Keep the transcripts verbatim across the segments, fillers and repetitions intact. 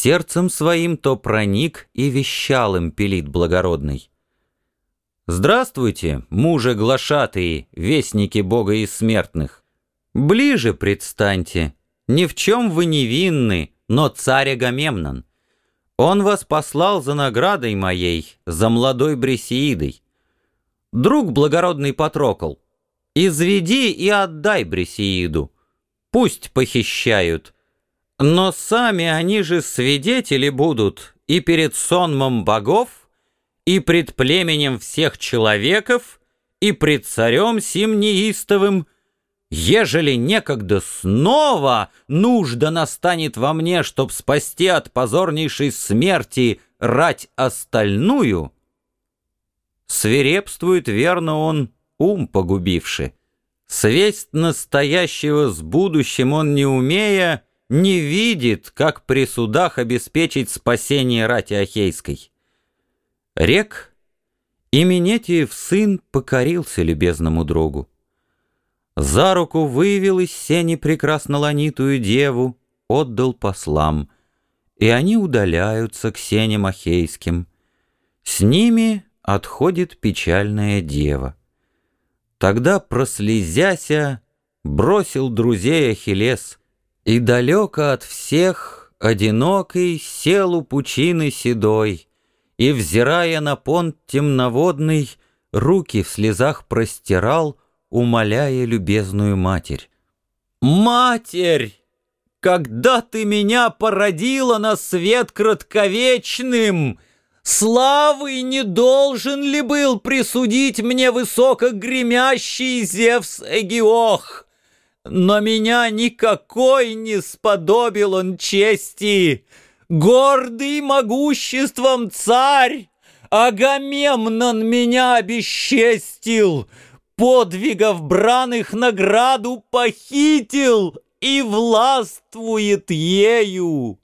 Сердцем своим то проник и вещал им Пелит благородный. «Здравствуйте, мужи глашатые, вестники Бога и смертных! Ближе предстаньте, ни в чем вы невинны, но царь Агамемнон. Он вас послал за наградой моей, за молодой Брисеидой. Друг благородный Патрокл, изведи и отдай Брисеиду, пусть похищают, но сами они же свидетели будут и перед сонмом богов, и пред племенем всех человеков, и пред царем сим неистовым, ежели некогда снова нужда настанет во мне, чтоб спасти от позорнейшей смерти рать остальную, свирепствует верно он, ум погубивши. Свесть настоящего с будущим он не умея, не видит, как при судах обеспечить спасение рати Ахейской. Рек, и Менетиев сын покорился любезному другу. За руку вывел из сени прекрасно ланитую деву, отдал послам, и они удаляются к сеням ахейским. С ними отходит печальная дева. Тогда, прослезяся, бросил друзей Ахиллес, и далеко от всех, одинокий, сел у пучины седой, и, взирая на понт темноводный, руки в слезах простирал, умоляя любезную матерь. «Матерь, когда ты меня породила на свет кратковечным, славой не должен ли был присудить мне высокогремящий Зевс Эгиох? Но меня никакой не сподобил он чести. Гордый могуществом царь Агамемнон меня обесчестил, подвигов браных награду похитил и властвует ею».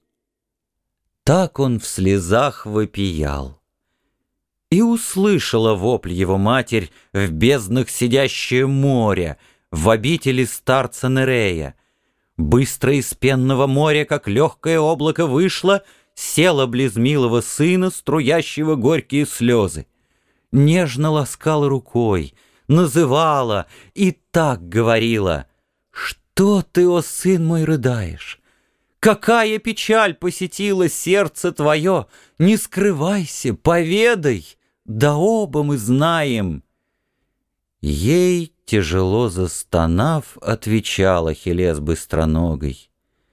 Так он в слезах вопиял. И услышала вопль его матерь в безднах сидящее море, в обители старца Нерея. Быстро из пенного моря, как легкое облако, вышло, села близ милого сына, струящего горькие слезы. Нежно ласкала рукой, называла и так говорила: «Что ты, о сын мой, рыдаешь? Какая печаль посетила сердце твое? Не скрывайся, поведай, да оба мы знаем». Ей, тяжело застонав, отвечал Ахиллес быстроногой: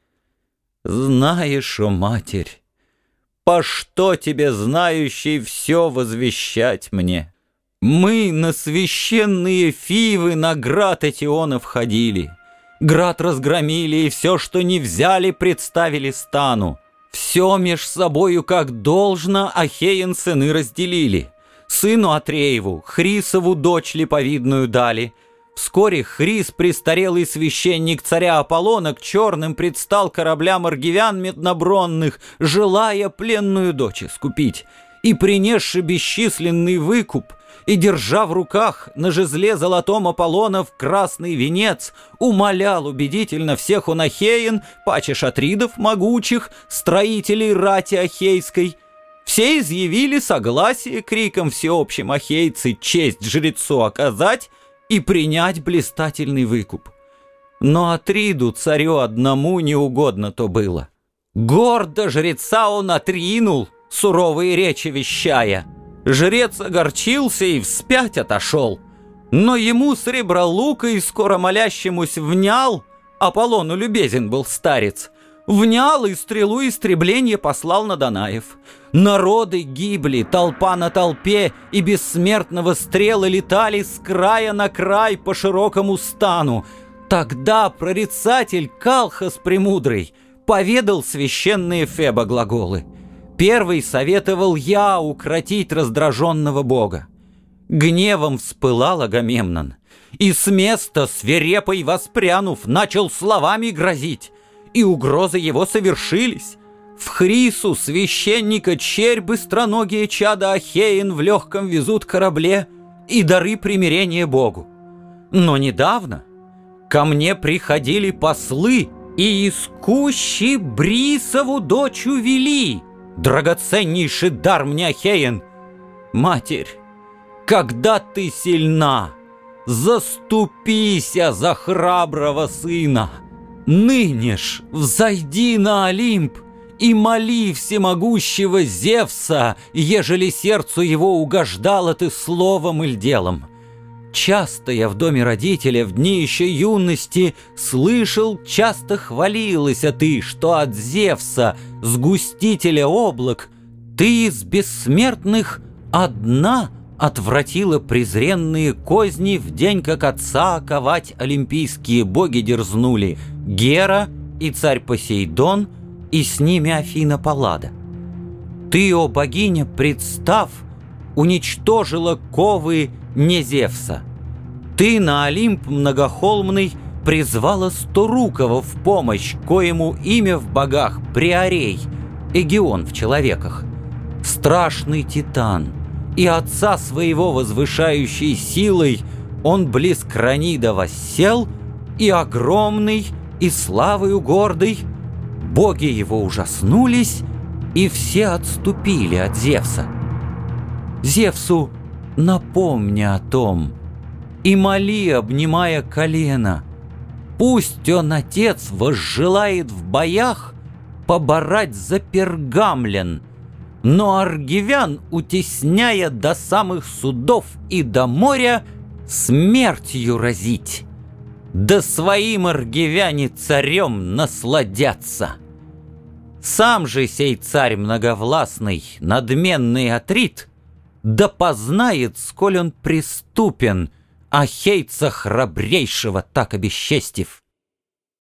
«Знаешь, о матерь, по что тебе, знающий, все возвещать мне? Мы на священные фивы на град Этиона входили, град разгромили, и все, что не взяли, представили стану. Все меж собою, как должно, ахеян сыны разделили. Сыну Атрееву, Хрисову дочь липовидную дали. Вскоре Хрис, престарелый священник царя Аполлона, к черным предстал кораблям аргивян меднобронных, желая пленную дочь искупить. И, принесши бесчисленный выкуп, и, держа в руках на жезле золотом Аполлонов красный венец, умолял убедительно всех он ахеян, паче шатридов могучих, строителей рати ахейской. Все изъявили согласие криком всеобщим ахейцы честь жрецу оказать и принять блистательный выкуп. Но Атриду, царю одному, неугодно то было. Гордо жреца он отринул, суровые речи вещая. Жрец огорчился и вспять отошел, но ему сребролукой скоро молящемусь внял, Аполлону любезен был старец, внял и стрелу истребления послал на Данаев. Народы гибли, толпа на толпе, и бессмертного стрелы летали с края на край по широкому стану. Тогда прорицатель Калхас премудрый поведал священные Феба глаголы. Первый советовал я укротить раздраженного бога. Гневом вспылал Агамемнон, и с места свирепой воспрянув, начал словами грозить, и угрозы его совершились. В Хрису священника черь быстроногие чада ахеин в легком везут корабле и дары примирения Богу. Но недавно ко мне приходили послы И из кущи Брисову дочь увели, драгоценнейший дар мне Ахеен. Матерь, когда ты сильна, заступися за храброго сына. Ныне ж взойди на Олимп и моли всемогущего Зевса, ежели сердцу его угождало ты словом или делом. Часто я в доме родителя в дни еще юности слышал, часто хвалилась ты, что от Зевса, сгустителя облак, ты из бессмертных одна отвратила презренные козни в день, как отца ковать олимпийские боги дерзнули, Гера и царь Посейдон, и с ними Афина Паллада. Ты, о богиня, представ, уничтожила ковы не Зевса. Ты на Олимп многохолмный призвала Сторукова в помощь, коему имя в богах Приорей, Эгион в человеках. Страшный титан, и отца своего возвышающей силой он близ Кранида воссел, и огромный, и славою гордый. Боги его ужаснулись, и все отступили от Зевса. Зевсу напомни о том и моли, обнимая колено. Пусть он, отец, возжелает в боях поборать за Пергамлен, но аргивян, утесняя до самых судов и до моря, смертью разить. Да своим аргивяне царем насладятся. Сам же сей царь многовластный, надменный Атрит, да познает, сколь он преступен, ахейца храбрейшего так обесчестив.